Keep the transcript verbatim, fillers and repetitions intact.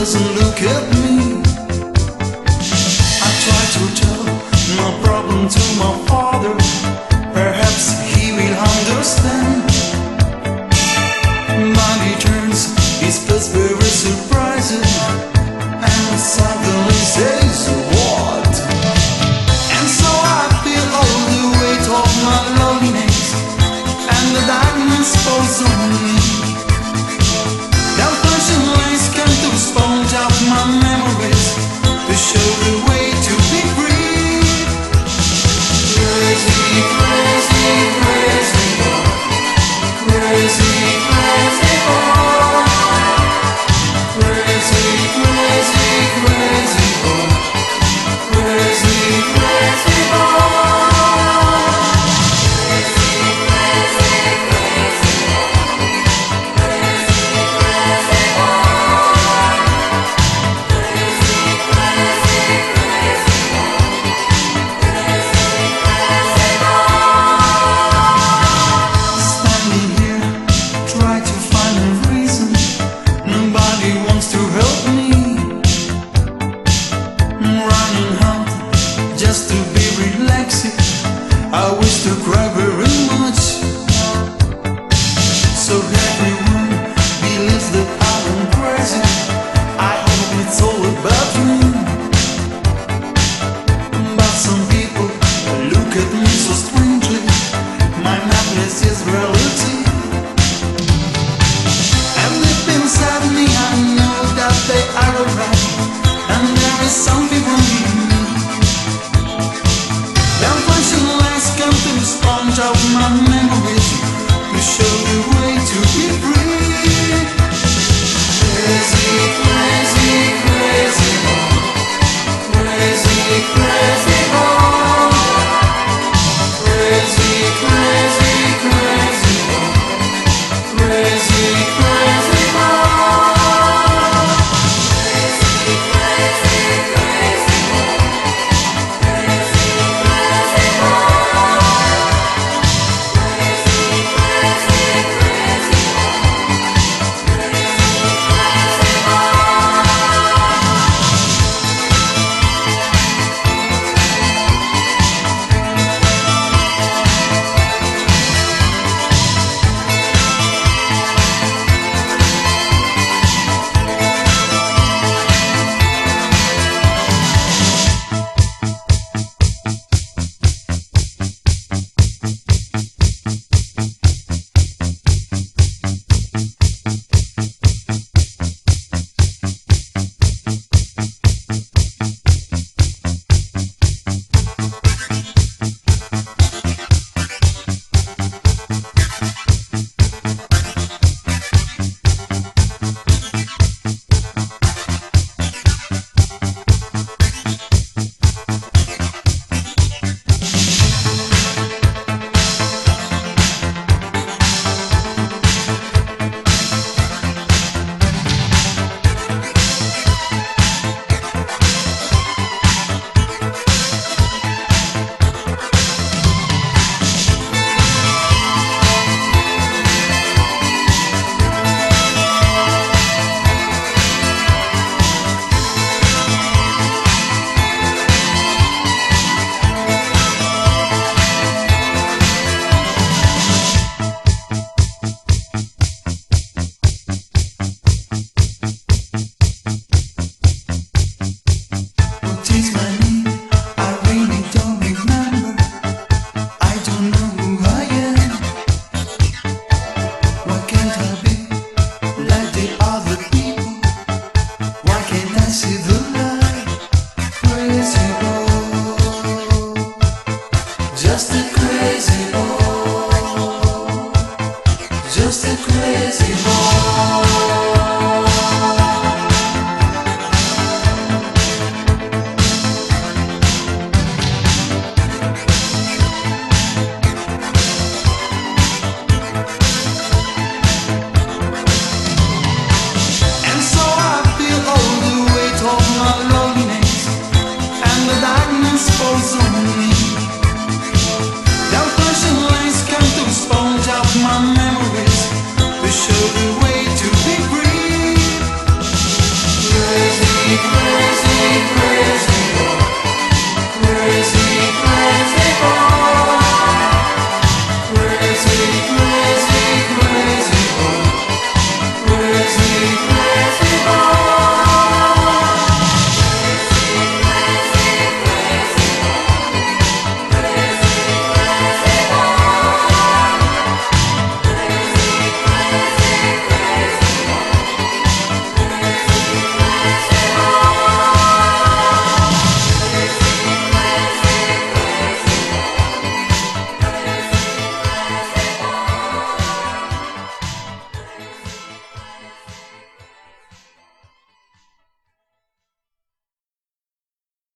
doesn't look at me. I try to tell my problem to my father. Perhaps he will understand. But he turns his face very surprised and suddenly says, "What?" And so I feel all the weight of my loneliness, and the darkness falls on me. That flashing lights come to sponge out my memories, to show the way to be free. Crazy, crazy, crazy boy. Crazy, crazy boy. Crazy, crazy, crazy boy. Crazy, crazy boy. Just to be relaxing, I wish to cry very much. So everyone believes that I'm crazy. I hope it's all a bad dream. But some people look at me so strangely. My madness is reality. And deep inside me I know that they are alright, and there is something wrong in me. Sponge out my memories, to show the way to be free. Crazy, crazy, crazy boy. Crazy, crazy boy. Crazy, crazy, crazy boy. Crazy, crazy boy. Crazy, crazy, crazy boy. Crazy, crazy boy. Just a crazy boy. Just a crazy boy. And so I feel all the weight of my loneliness, and the darkness falls on me. Down flashing lights come to sponge out my memories, to show the way. crazy, crazy.